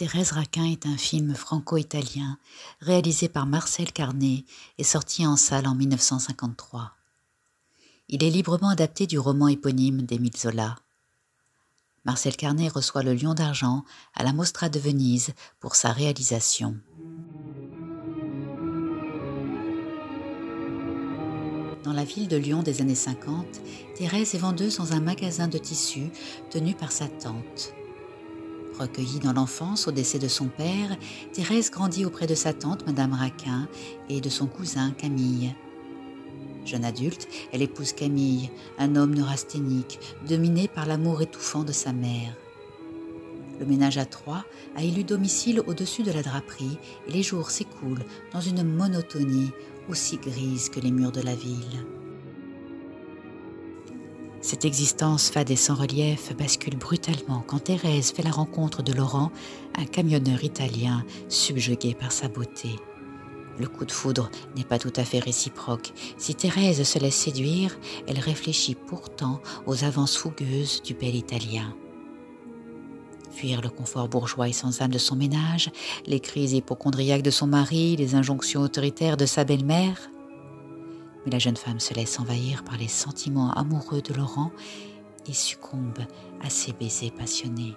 Thérèse Raquin est un film franco-italien réalisé par Marcel Carné et sorti en salle en 1953. Il est librement adapté du roman éponyme d'Émile Zola. Marcel Carné reçoit le Lion d'argent à la Mostra de Venise pour sa réalisation. Dans la ville de Lyon des années 50, Thérèse est vendeuse dans un magasin de tissus tenu par sa tante. Recueillie dans l'enfance au décès de son père, Thérèse grandit auprès de sa tante, Madame Raquin, et de son cousin, Camille. Jeune adulte, elle épouse Camille, un homme neurasthénique, dominé par l'amour étouffant de sa mère. Le ménage à trois a élu domicile au-dessus de la draperie et les jours s'écoulent dans une monotonie aussi grise que les murs de la ville. Cette existence fade et sans relief bascule brutalement quand Thérèse fait la rencontre de Laurent, un camionneur italien subjugué par sa beauté. Le coup de foudre n'est pas tout à fait réciproque. Si Thérèse se laisse séduire, elle réfléchit pourtant aux avances fougueuses du bel Italien. Fuir le confort bourgeois et sans âme de son ménage, les crises hypocondriaques de son mari, les injonctions autoritaires de sa belle-mère. Mais la jeune femme se laisse envahir par les sentiments amoureux de Laurent et succombe à ses baisers passionnés.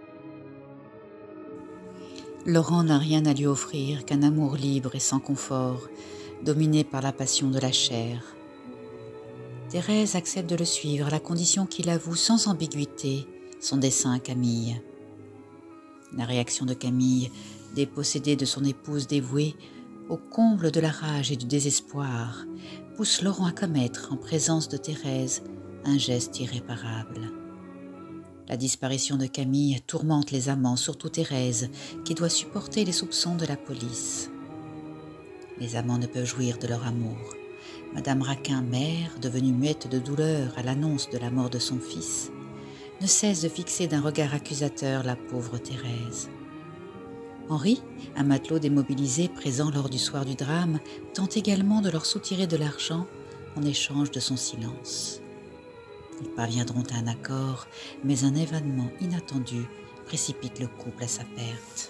Laurent n'a rien à lui offrir qu'un amour libre et sans confort, dominé par la passion de la chair. Thérèse accepte de le suivre à la condition qu'il avoue sans ambiguïté son dessein à Camille. La réaction de Camille, dépossédée de son épouse dévouée, au comble de la rage et du désespoir, pousse Laurent à commettre, en présence de Thérèse, un geste irréparable. La disparition de Camille tourmente les amants, surtout Thérèse, qui doit supporter les soupçons de la police. Les amants ne peuvent jouir de leur amour. Madame Raquin, mère, devenue muette de douleur à l'annonce de la mort de son fils, ne cesse de fixer d'un regard accusateur la pauvre Thérèse. Henri, un matelot démobilisé présent lors du soir du drame, tente également de leur soutirer de l'argent en échange de son silence. Ils parviendront à un accord, mais un événement inattendu précipite le couple à sa perte.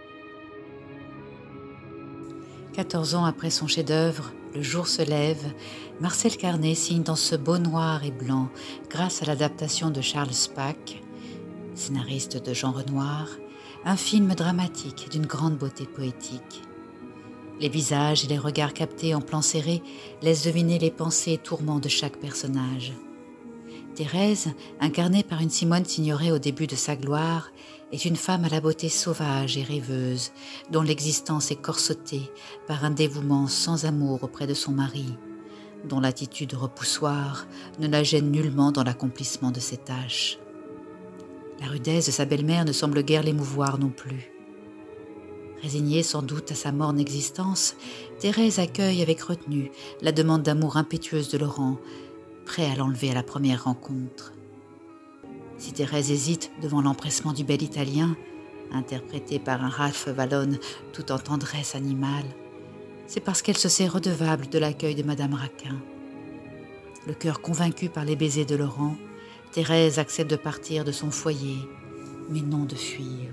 14 ans après son chef-d'œuvre, Le jour se lève, Marcel Carné signe dans ce beau noir et blanc, grâce à l'adaptation de Charles Spaak, scénariste de Jean Renoir, un film dramatique d'une grande beauté poétique. Les visages et les regards captés en plan serré laissent deviner les pensées et tourments de chaque personnage. Thérèse, incarnée par une Simone Signoret au début de sa gloire, est une femme à la beauté sauvage et rêveuse, dont l'existence est corsetée par un dévouement sans amour auprès de son mari, dont l'attitude repoussoire ne la gêne nullement dans l'accomplissement de ses tâches. La rudesse de sa belle-mère ne semble guère l'émouvoir non plus. Résignée sans doute à sa morne existence, Thérèse accueille avec retenue la demande d'amour impétueuse de Laurent, prêt à l'enlever à la première rencontre. Si Thérèse hésite devant l'empressement du bel Italien, interprété par un Ralph Vallone tout en tendresse animale, c'est parce qu'elle se sait redevable de l'accueil de Madame Raquin. Le cœur convaincu par les baisers de Laurent, Thérèse accepte de partir de son foyer, mais non de fuir.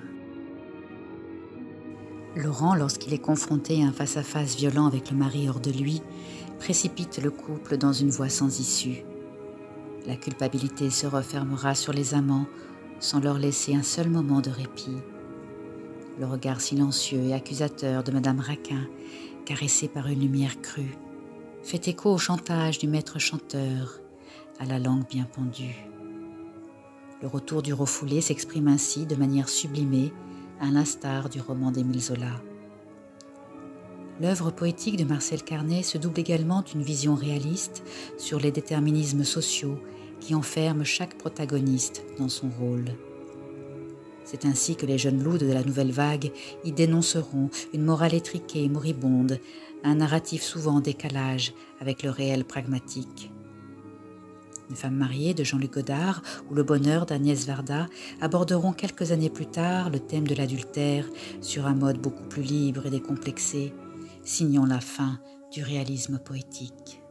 Laurent, lorsqu'il est confronté à un face-à-face violent avec le mari hors de lui, précipite le couple dans une voie sans issue. La culpabilité se refermera sur les amants sans leur laisser un seul moment de répit. Le regard silencieux et accusateur de Madame Raquin, caressé par une lumière crue, fait écho au chantage du maître chanteur, à la langue bien pendue. Le retour du refoulé s'exprime ainsi de manière sublimée, à l'instar du roman d'Émile Zola. L'œuvre poétique de Marcel Carné se double également d'une vision réaliste sur les déterminismes sociaux qui enferment chaque protagoniste dans son rôle. C'est ainsi que les jeunes loups de la nouvelle vague y dénonceront une morale étriquée et moribonde, un narratif souvent en décalage avec le réel pragmatique. Une femme mariée de Jean-Luc Godard ou Le bonheur d'Agnès Varda aborderont quelques années plus tard le thème de l'adultère sur un mode beaucoup plus libre et décomplexé, signant la fin du réalisme poétique.